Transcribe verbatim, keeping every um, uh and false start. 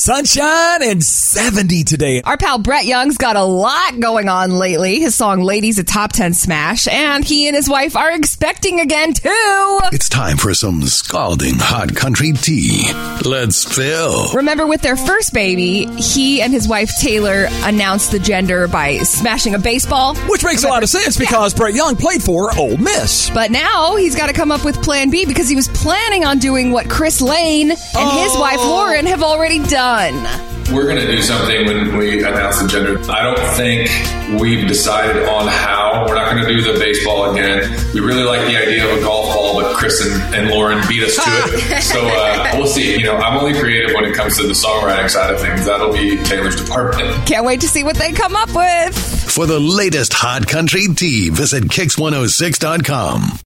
sunshine and seventy today. Our pal Brett Young's got a lot going on lately. His song Lady's a top ten smash, and he and his wife are expecting again, too. It's time for some scalding hot country tea. Let's spill. Remember, with their first baby, he and his wife Taylor announced the gender by smashing a baseball. Which makes Remember? a lot of sense because yeah. Brett Young played for Ole Miss. But now he's got to come up with plan B because he was planning on doing what Chris Lane and oh. his wife Lauren have already done. We're going to do something when we announce the gender. I don't think we've decided on how. We're not going to do the baseball again. We really like the idea of a golf ball, but Chris and, and Lauren beat us to it. So uh, we'll see. You know, I'm only creative when it comes to the songwriting side of things. That'll be Taylor's department. Can't wait to see what they come up with. For the latest hot country tea, visit kicks one oh six dot com.